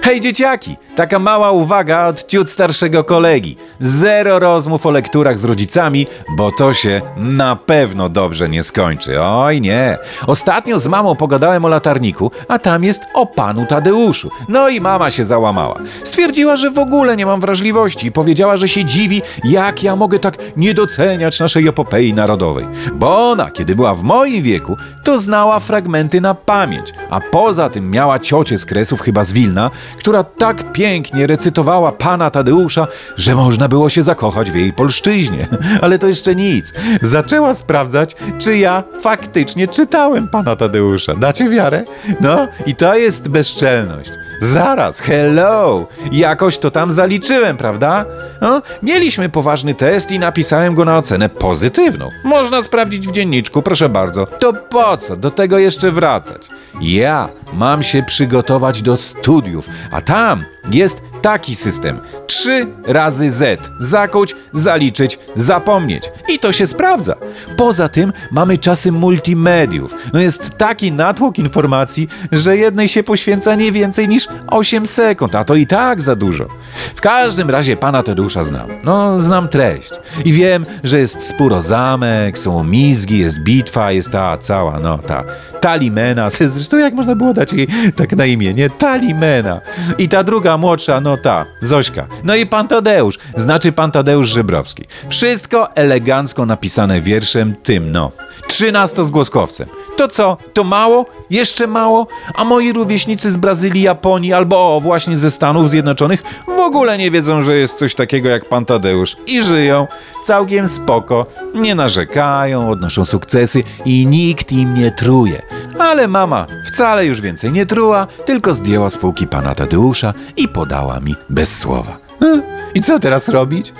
Hej dzieciaki, taka mała uwaga od ciut starszego kolegi. Zero rozmów o lekturach z rodzicami, bo to się na pewno dobrze nie skończy. Oj nie. Ostatnio z mamą pogadałem o latarniku, a tam jest o panu Tadeuszu. No i mama się załamała. Stwierdziła, że w ogóle nie mam wrażliwości i powiedziała, że się dziwi, jak ja mogę tak nie doceniać naszej epopei narodowej. Bo ona, kiedy była w moim wieku, to znała fragmenty na pamięć, a poza tym miała ciocię z Kresów, chyba z Wilna, która tak pięknie recytowała pana Tadeusza, że można było się zakochać w jej polszczyźnie. Ale to jeszcze nic. Zaczęła sprawdzać, czy ja faktycznie czytałem pana Tadeusza. Dacie wiarę? No i to jest bezczelność. Zaraz, hello! Jakoś to tam zaliczyłem, prawda? No, mieliśmy poważny test i napisałem go na ocenę pozytywną. Można sprawdzić w dzienniczku, proszę bardzo. To po co do tego jeszcze wracać? Ja mam się przygotować do studiów, a tam jest taki system. 3 razy Z. Zakuć, zaliczyć, zapomnieć. I to się sprawdza. Poza tym mamy czasy multimediów. No jest taki natłok informacji, że jednej się poświęca nie więcej niż 8 sekund, a to i tak za dużo. W każdym razie pana Tadeusza znam. No, znam treść. I wiem, że jest spór o zamek, są mizgi, jest bitwa, jest ta cała, no ta Talimena. Zresztą jak można było dać jej tak na imię, nie? Talimena. I ta druga młodsza, no ta, Zośka. No i pan Tadeusz, znaczy pan Tadeusz Żebrowski. Wszystko elegancko napisane wierszem tym, no. 13-zgłoskowcem. To co? To mało? Jeszcze mało? A moi rówieśnicy z Brazylii, Japonii albo właśnie ze Stanów Zjednoczonych w ogóle nie wiedzą, że jest coś takiego jak pan Tadeusz i żyją całkiem spoko, nie narzekają, odnoszą sukcesy i nikt im nie truje. Ale mama wcale już więcej nie truła, tylko zdjęła z półki pana Tadeusza i podała mi bez słowa. I co teraz robić?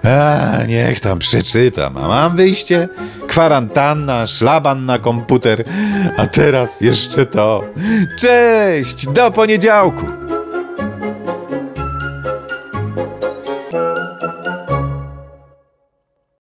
Niech tam przeczytam. A mam wyjście? Kwarantanna, szlaban na komputer. A teraz jeszcze to. Cześć, do poniedziałku.